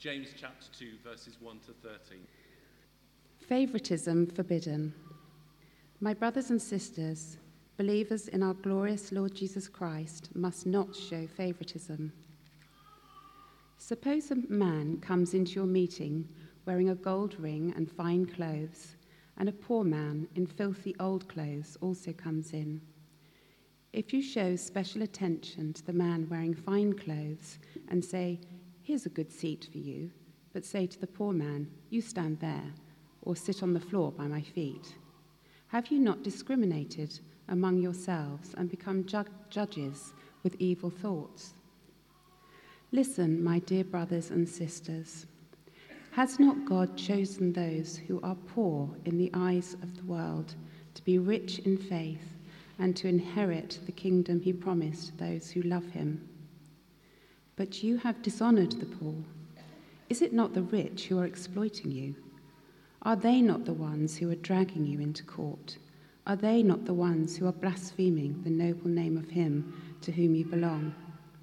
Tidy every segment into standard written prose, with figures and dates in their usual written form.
James chapter 2, verses 1 to 13. Favoritism forbidden. My brothers and sisters, believers in our glorious Lord Jesus Christ must not show favoritism. Suppose a man comes into your meeting wearing a gold ring and fine clothes, and a poor man in filthy old clothes also comes in. If you show special attention to the man wearing fine clothes and say, "Here's a good seat for you," but say to the poor man, "You stand there," or "Sit on the floor by my feet," have you not discriminated among yourselves and become judges with evil thoughts? Listen, my dear brothers and sisters. Has not God chosen those who are poor in the eyes of the world to be rich in faith and to inherit the kingdom he promised those who love him? But you have dishonored the poor. Is it not the rich who are exploiting you? Are they not the ones who are dragging you into court? Are they not the ones who are blaspheming the noble name of him to whom you belong?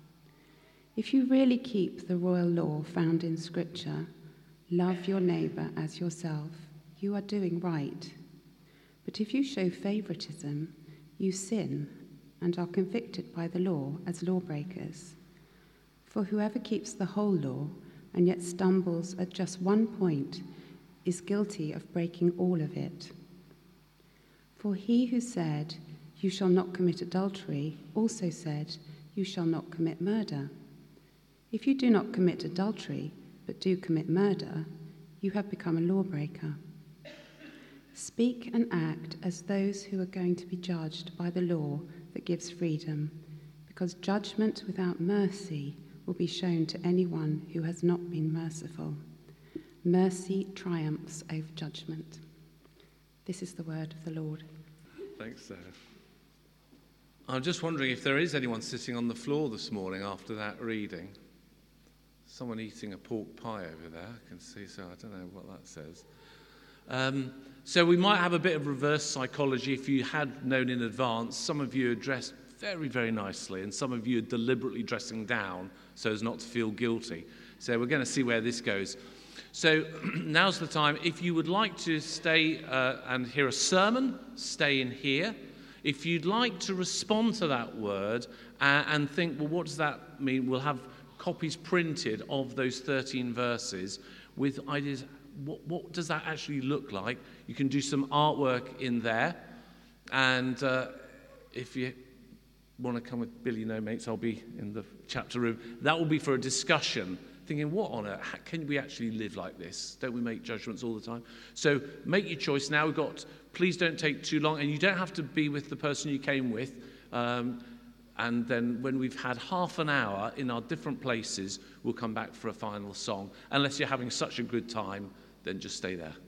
If you really keep the royal law found in Scripture, love your neighbour as yourself, you are doing right. But if you show favoritism, you sin and are convicted by the law as lawbreakers. For whoever keeps the whole law and yet stumbles at just one point is guilty of breaking all of it. For he who said, "You shall not commit adultery," also said, "You shall not commit murder." If you do not commit adultery, but do commit murder, you have become a lawbreaker. Speak and act as those who are going to be judged by the law that gives freedom, because judgment without mercy will be shown to anyone who has not been merciful. Mercy triumphs over judgment. This is the word of the Lord. Thanks, Sarah. I'm just wondering if there is anyone sitting on the floor this morning after that reading. Someone eating a pork pie over there, I can see, so I don't know what that says. So we might have a bit of reverse psychology if you had known in advance. Some of you are dressed very, very nicely, and some of you are deliberately dressing down so as not to feel guilty. So we're going to see where this goes. So now's the time. If you would like to stay and hear a sermon, stay in here. If you'd like to respond to that word and think, well, what does that mean? We'll have copies printed of those 13 verses with ideas. What does that actually look like? You can do some artwork in there. And if you want to come with Billy No Mates, I'll be in the chapter room. That will be for a discussion. Thinking, what on earth? How can we actually live like this? Don't we make judgments all the time? So make your choice now. Please don't take too long. And you don't have to be with the person you came with. And then when we've had half an hour in our different places, we'll come back for a final song. Unless you're having such a good time, then just stay there.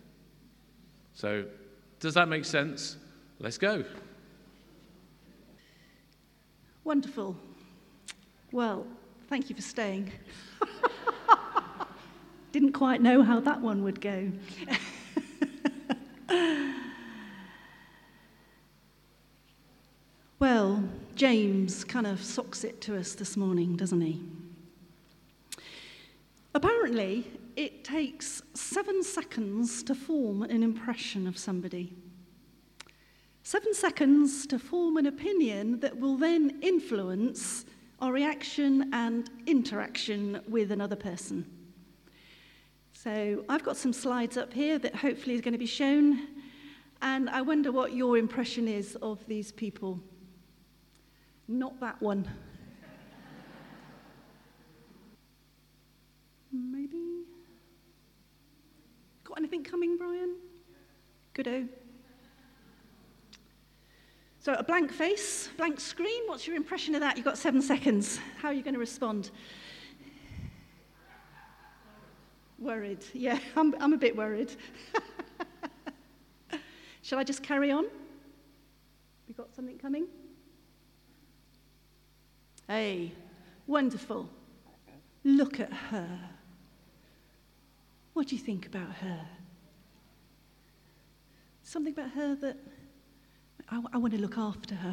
So does that make sense? Let's go. Wonderful. Well, thank you for staying. Didn't quite know how that one would go. Well, James kind of socks it to us this morning, doesn't he? Apparently, it takes 7 seconds to form an impression of somebody. 7 seconds to form an opinion that will then influence our reaction and interaction with another person. So I've got some slides up here that hopefully is going to be shown, and I wonder what your impression is of these people. Not that one. Maybe? Got anything coming, Brian? Good-o. So a blank face, blank screen. What's your impression of that? You've got 7 seconds. How are you going to respond? Worried. Yeah, I'm a bit worried. Shall I just carry on? We got something coming? Hey, wonderful. Look at her. What do you think about her? Something about her that I want to look after her.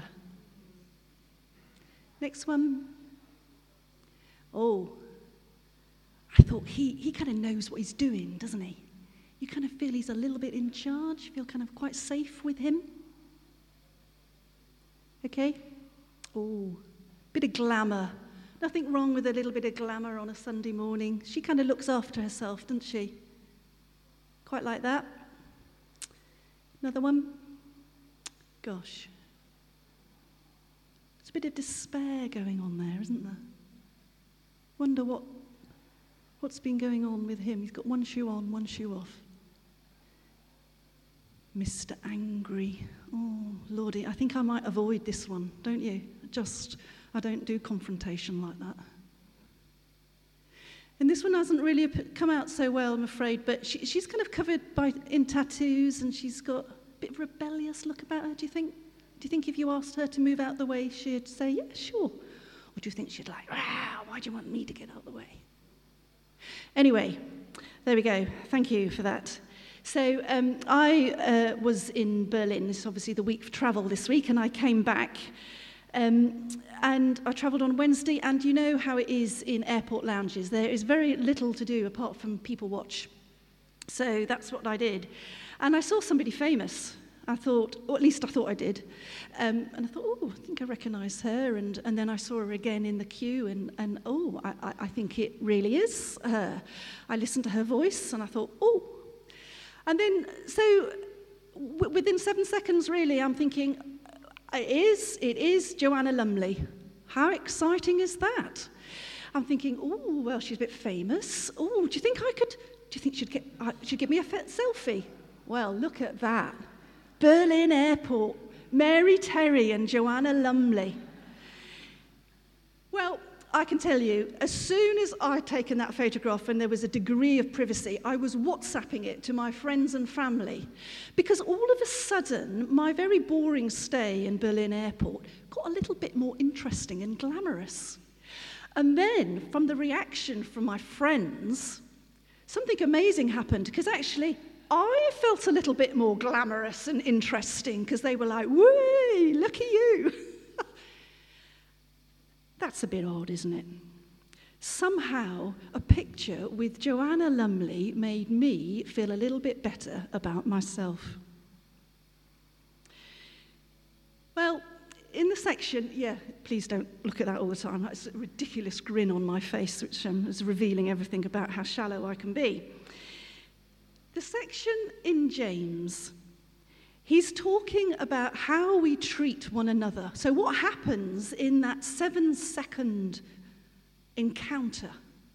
Next one. Oh, I thought, he kind of knows what he's doing, doesn't he? You kind of feel he's a little bit in charge, feel kind of quite safe with him. Okay? Oh, bit of glamour. Nothing wrong with a little bit of glamour on a Sunday morning. She kind of looks after herself, doesn't she? Quite like that. Another one. Gosh. There's a bit of despair going on there, isn't there? Wonder what's been going on with him. He's got one shoe on, one shoe off. Mr. Angry. Oh, Lordy, I think I might avoid this one, don't you? I don't do confrontation like that. And this one hasn't really come out so well, I'm afraid, but she's kind of covered in tattoos, and she's got a bit of a rebellious look about her, do you think? Do you think if you asked her to move out the way, she'd say, yeah, sure? Or do you think she'd like, why do you want me to get out the way? Anyway, there we go. Thank you for that. So I was in Berlin. This is obviously the week of travel this week, and I came back. And I travelled on Wednesday, and you know how it is in airport lounges. There is very little to do apart from people watch. So that's what I did. And I saw somebody famous. I thought, or at least I thought I did. And I thought, oh, I think I recognise her. And then I saw her again in the queue, and I think it really is her. I listened to her voice, and I thought, oh. And then, so within 7 seconds, really, I'm thinking, it is Joanna Lumley. How exciting is that? I'm thinking, oh, well, she's a bit famous. Oh, do you think she'd give me a selfie? Well, look at that. Berlin Airport, Mary Terry and Joanna Lumley. Well, I can tell you, as soon as I'd taken that photograph and there was a degree of privacy, I was WhatsApping it to my friends and family, because all of a sudden, my very boring stay in Berlin Airport got a little bit more interesting and glamorous. And then, from the reaction from my friends, something amazing happened, because actually, I felt a little bit more glamorous and interesting, because they were like, "Whee, look at you." That's a bit odd, isn't it? Somehow, a picture with Joanna Lumley made me feel a little bit better about myself. Well, in the section, please don't look at that all the time. That's a ridiculous grin on my face, which is revealing everything about how shallow I can be. The section in James, he's talking about how we treat one another. So what happens in that 7-second encounter?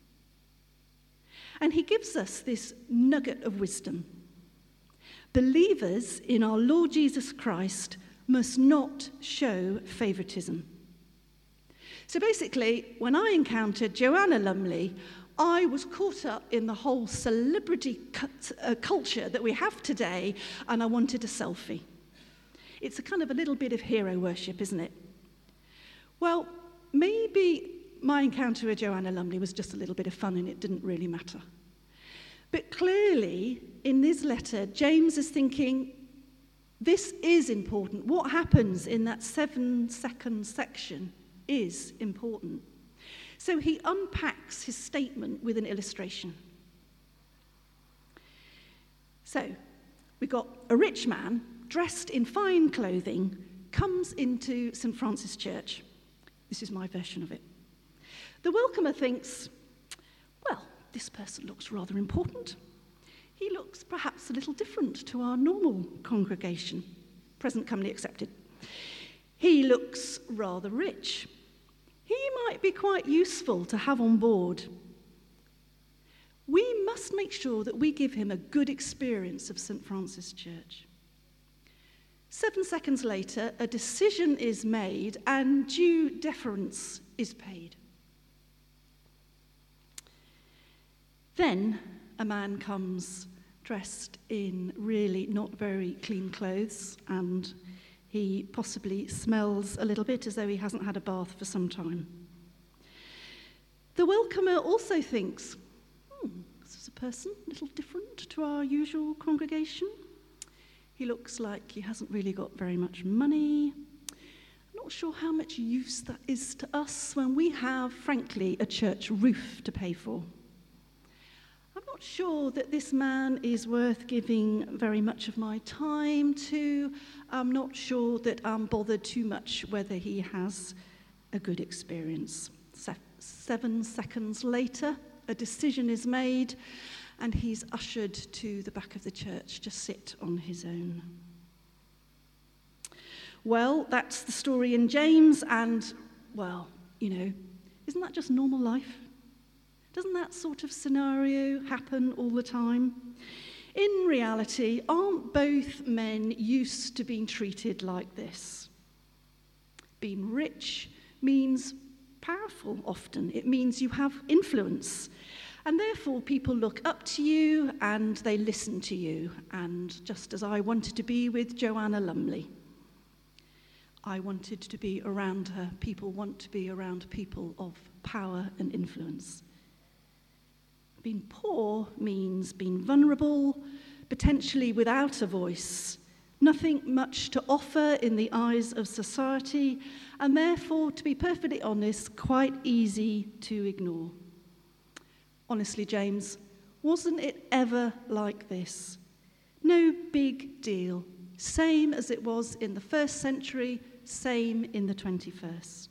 And he gives us this nugget of wisdom. Believers in our Lord Jesus Christ must not show favoritism. So basically, when I encountered Joanna Lumley, I was caught up in the whole celebrity culture that we have today, and I wanted a selfie. It's a kind of a little bit of hero worship, isn't it? Well, maybe my encounter with Joanna Lumley was just a little bit of fun and it didn't really matter. But clearly, in this letter, James is thinking, this is important. What happens in that 7-second section is important. So he unpacks his statement with an illustration. So we got a rich man dressed in fine clothing comes into St. Francis Church. This is my version of it. The welcomer thinks, well, this person looks rather important. He looks perhaps a little different to our normal congregation. Present company accepted. He looks rather rich. He might be quite useful to have on board. We must make sure that we give him a good experience of St. Francis Church. 7 seconds later, a decision is made and due deference is paid. Then a man comes dressed in really not very clean clothes, and he possibly smells a little bit as though he hasn't had a bath for some time. The welcomer also thinks, this is a person a little different to our usual congregation. He looks like he hasn't really got very much money. I'm not sure how much use that is to us when we have, frankly, a church roof to pay for. not sure that this man is worth giving very much of my time to. I'm not sure that I'm bothered too much whether he has a good experience. 7 seconds later, a decision is made, and he's ushered to the back of the church to sit on his own. Well, that's the story in James, and, well, isn't that just normal life? Doesn't that sort of scenario happen all the time? In reality, aren't both men used to being treated like this? Being rich means powerful often. It means you have influence. And therefore, people look up to you and they listen to you. And just as I wanted to be with Joanna Lumley, I wanted to be around her. People want to be around people of power and influence. Being poor means being vulnerable, potentially without a voice, nothing much to offer in the eyes of society, and therefore, to be perfectly honest, quite easy to ignore. Honestly, James, wasn't it ever like this? No big deal. Same as it was in the 1st century, same in the 21st.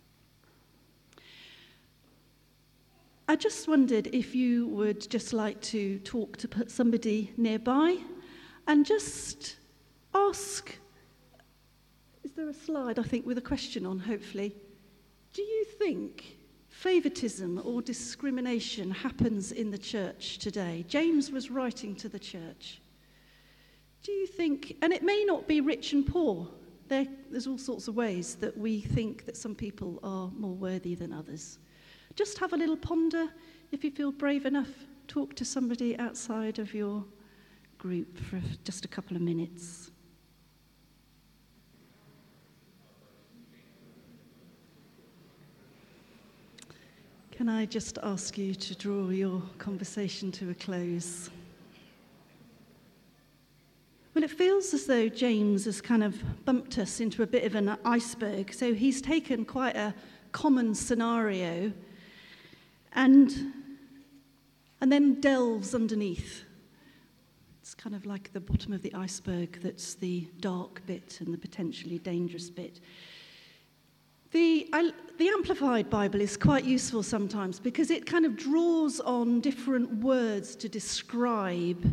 I just wondered if you would just like to talk to somebody nearby and just ask, is there a slide, I think, with a question on, hopefully? Do you think favoritism or discrimination happens in the church today? James was writing to the church. Do you think, and it may not be rich and poor, there's all sorts of ways that we think that some people are more worthy than others. Just have a little ponder. If you feel brave enough, talk to somebody outside of your group for just a couple of minutes. Can I just ask you to draw your conversation to a close? Well, it feels as though James has kind of bumped us into a bit of an iceberg. So he's taken quite a common scenario and then delves underneath. It's kind of like the bottom of the iceberg that's the dark bit and the potentially dangerous bit. The Amplified Bible is quite useful sometimes because it kind of draws on different words to describe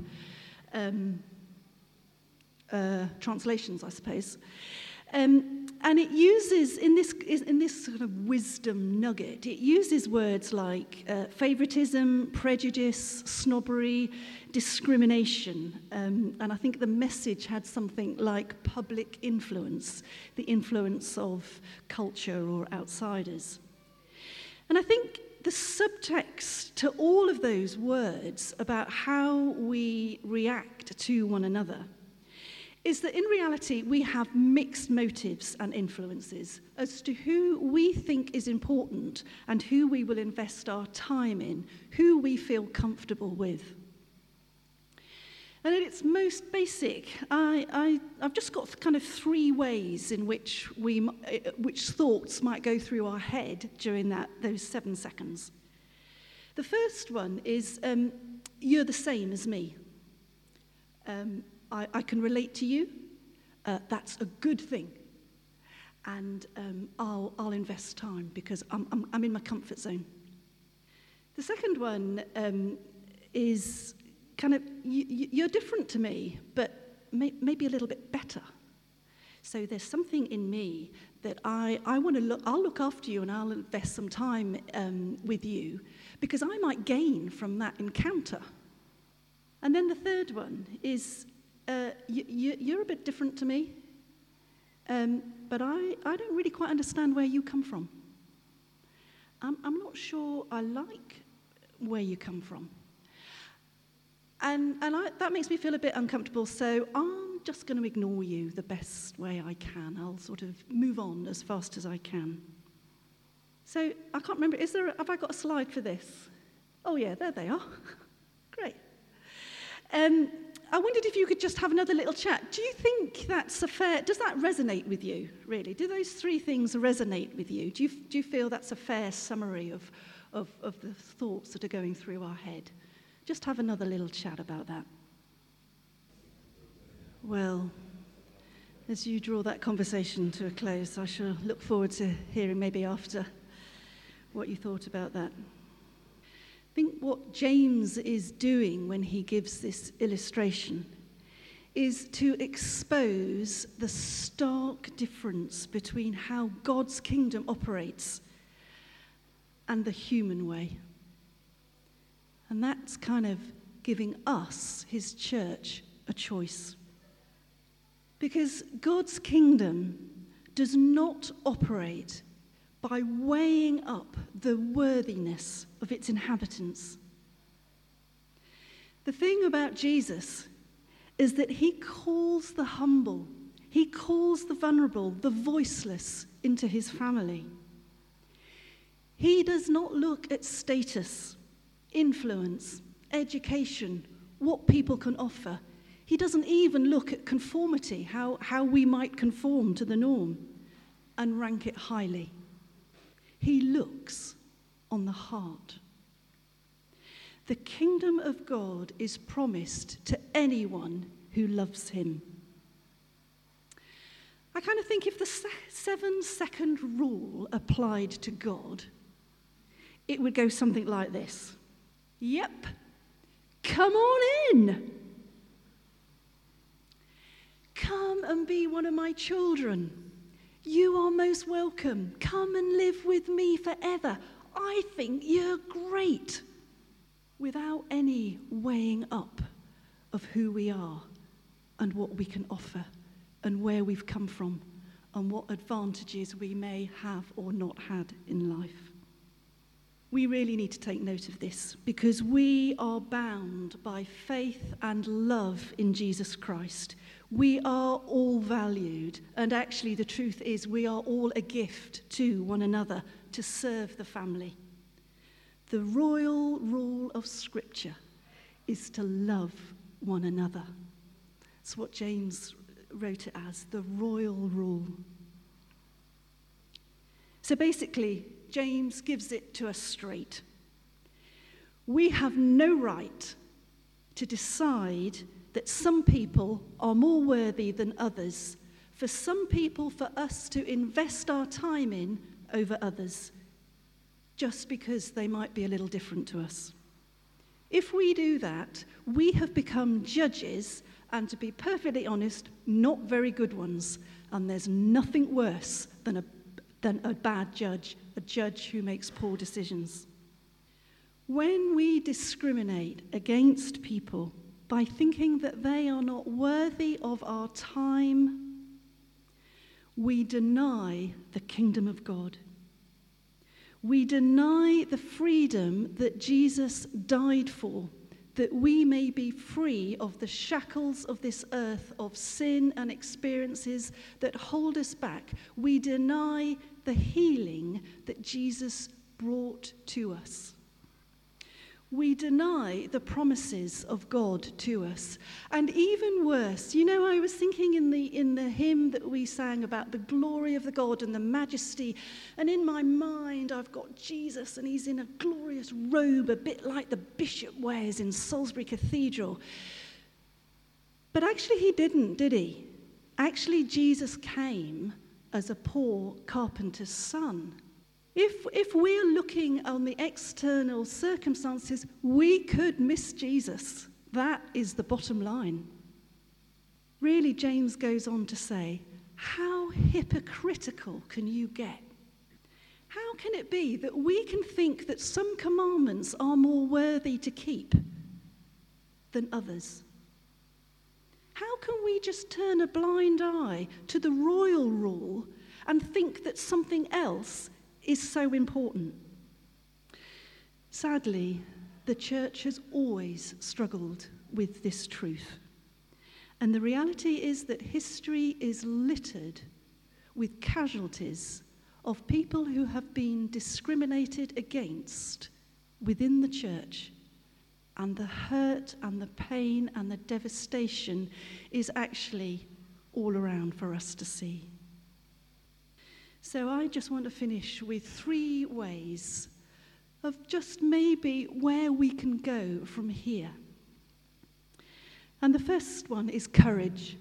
translations, I suppose. And it uses, in this sort of wisdom nugget, it uses words like favoritism, prejudice, snobbery, discrimination. And I think the Message had something like public influence, the influence of culture or outsiders. And I think the subtext to all of those words about how we react to one another is that in reality we have mixed motives and influences as to who we think is important and who we will invest our time in, who we feel comfortable with. And at its most basic, I've just got kind of 3 ways in which thoughts might go through our head during those 7 seconds. The first one is, you're the same as me. I can relate to you. That's a good thing. And I'll invest time because I'm in my comfort zone. The second one is kind of, you're different to me, but maybe a little bit better. So there's something in me that I'll look after you and I'll invest some time with you because I might gain from that encounter. And then the third one is, you're a bit different to me, but I don't really quite understand where you come from. I'm not sure I like where you come from. And that makes me feel a bit uncomfortable, so I'm just going to ignore you the best way I can. I'll sort of move on as fast as I can. So I can't remember, have I got a slide for this? Oh yeah, there they are. Great. I wondered if you could just have another little chat. Do you think does that resonate with you, really? Do those 3 things resonate with you? Do you feel that's a fair summary of the thoughts that are going through our head? just have another little chat about that. Well, as you draw that conversation to a close, I shall look forward to hearing maybe after what you thought about that. I think what James is doing when he gives this illustration is to expose the stark difference between how God's kingdom operates and the human way. And that's kind of giving us, his church, a choice. Because God's kingdom does not operate by weighing up the worthiness of its inhabitants. The thing about Jesus is that he calls the humble, he calls the vulnerable, the voiceless into his family. He does not look at status, influence, education, what people can offer. He doesn't even look at conformity, how we might conform to the norm, and rank it highly. He looks on the heart. The kingdom of God is promised to anyone who loves him. I kind of think if the 7-second rule applied to God, it would go something like this. Yep, come on in. Come and be one of my children. You are most welcome. Come and live with me forever. I think you're great. Without any weighing up of who we are and what we can offer and where we've come from and what advantages we may have or not had in life. We really need to take note of this because we are bound by faith and love in Jesus Christ. We are all valued, and actually the truth is we are all a gift to one another to serve the family. The royal rule of Scripture is to love one another. That's what James wrote it as, the royal rule. So basically, James gives it to us straight. We have no right to decide that some people are more worthy than others, for some people for us to invest our time in over others, just because they might be a little different to us. If we do that, we have become judges, and to be perfectly honest, not very good ones, and there's nothing worse than a bad judge, a judge who makes poor decisions. When we discriminate against people by thinking that they are not worthy of our time, we deny the kingdom of God. We deny the freedom that Jesus died for, that we may be free of the shackles of this earth, of sin and experiences that hold us back. We deny the healing that Jesus brought to us. We deny the promises of God to us. And even worse, I was thinking in the hymn that we sang about the glory of the God and the majesty, and in my mind I've got Jesus and he's in a glorious robe, a bit like the bishop wears in Salisbury Cathedral. But actually he didn't, did he? Actually Jesus came as a poor carpenter's son. If we're looking on the external circumstances, we could miss Jesus. That is the bottom line. Really, James goes on to say, how hypocritical can you get? How can it be that we can think that some commandments are more worthy to keep than others? How can we just turn a blind eye to the royal rule and think that something else is so important? Sadly, the church has always struggled with this truth. And the reality is that history is littered with casualties of people who have been discriminated against within the church. And the hurt and the pain and the devastation is actually all around for us to see. So I just want to finish with 3 ways of just maybe where we can go from here. And the first one is courage.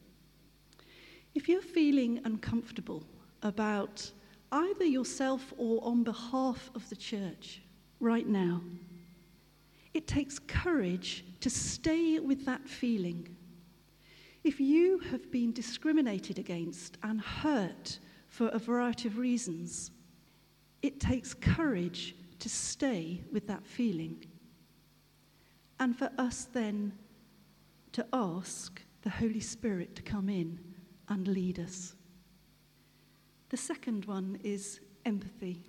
If you're feeling uncomfortable about either yourself or on behalf of the church right now, it takes courage to stay with that feeling. If you have been discriminated against and hurt for a variety of reasons, it takes courage to stay with that feeling. And for us then to ask the Holy Spirit to come in and lead us. The second one is empathy.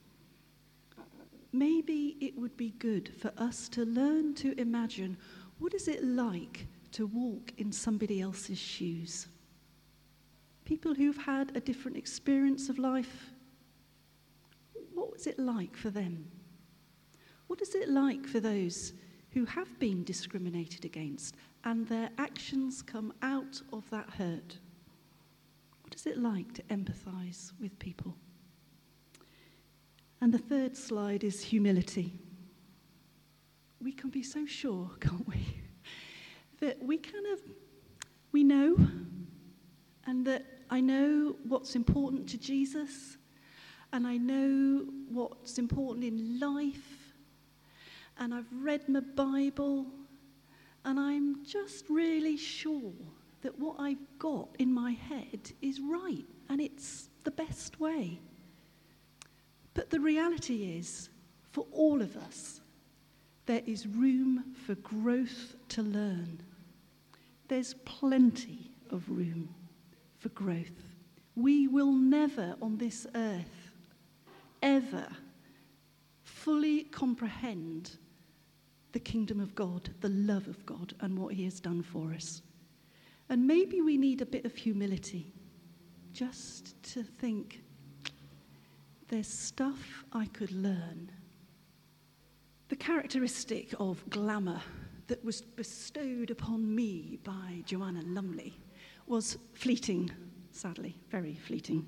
Maybe it would be good for us to learn to imagine, what is it like to walk in somebody else's shoes? People who've had a different experience of life, what was it like for them? What is it like for those who have been discriminated against and their actions come out of that hurt? What is it like to empathise with people? And the third slide is humility. We can be so sure, can't we, that we know, and that I know what's important to Jesus, and I know what's important in life, and I've read my Bible, and I'm just really sure that what I've got in my head is right, and it's the best way. But the reality is, for all of us, there is room for growth to learn. There's plenty of room for growth. We will never on this earth ever fully comprehend the kingdom of God, the love of God, and what he has done for us. And maybe we need a bit of humility, just to think, there's stuff I could learn. The characteristic of glamour that was bestowed upon me by Joanna Lumley was fleeting, sadly, very fleeting.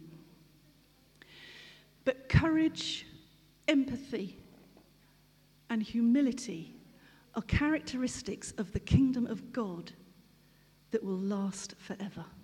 But courage, empathy, and humility are characteristics of the kingdom of God that will last forever.